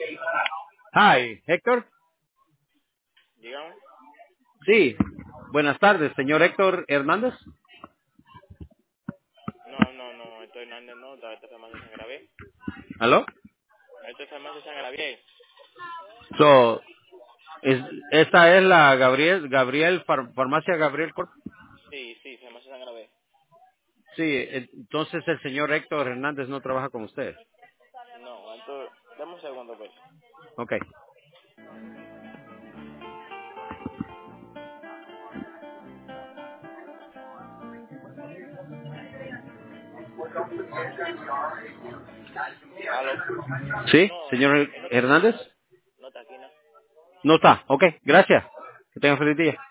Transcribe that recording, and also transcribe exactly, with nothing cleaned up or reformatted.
Hi, Héctor. Dígame. Sí, buenas tardes, señor Héctor Hernández. No, no, no, esto es Hernández, no, esto es farmacia San Gabriel. ¿Aló? Esto es farmacia San Gabriel. So, es, esta es la Gabriel, Gabriel, Far- Farmacia Gabriel Corp. Sí, sí, farmacia San Gabriel. Sí, entonces el señor Héctor Hernández no trabaja con usted. No, esto, dame un segundo, pues. Ok. Aló. Sí, No, señor él no está aquí, Hernández. no, no está aquí, no. No está. Ok, gracias. Que tenga feliz día.